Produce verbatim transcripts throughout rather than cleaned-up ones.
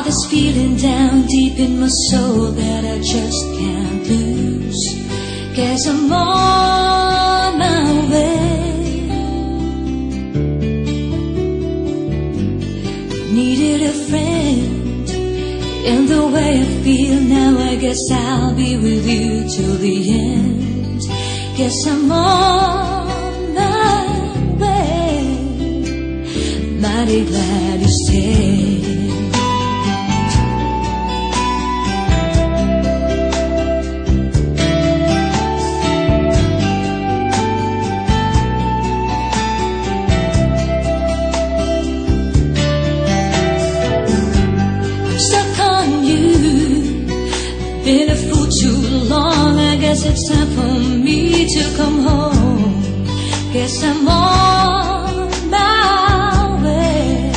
this feeling down deep in my soul that I just can't lose. Guess I'm on my way. Needed a friend in the way I feel now. I guess I'll be with you till the end. Guess I'm on my way. Mighty glad you stayed. Been a fool too long, I guess it's time for me to come home. Guess I'm on my way.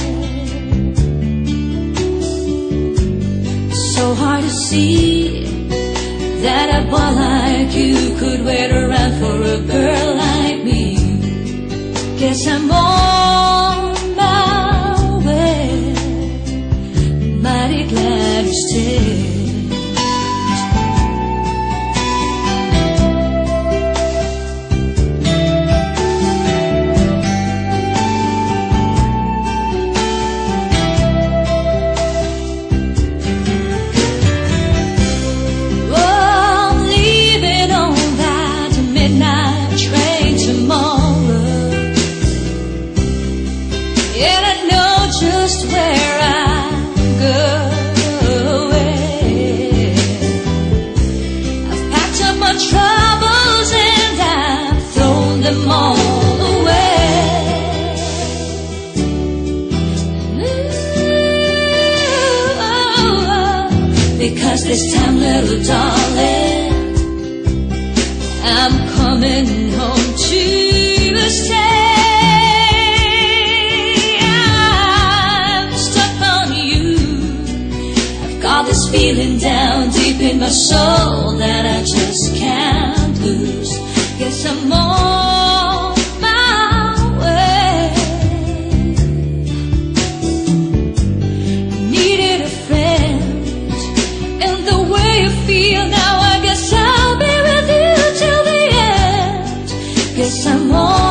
So hard to see that a boy like you could wait around for a girl like me. Guess I'm on my way. Mighty glad you stayed. Just where I'm going. I've packed up my troubles and I've thrown them all away. Ooh, because this time, little darling, I'm coming home to stay. This feeling down deep in my soul that I just can't lose. Guess I'm on my way. Needed a friend, and the way you feel now, I guess I'll be with you till the end. Guess I'm on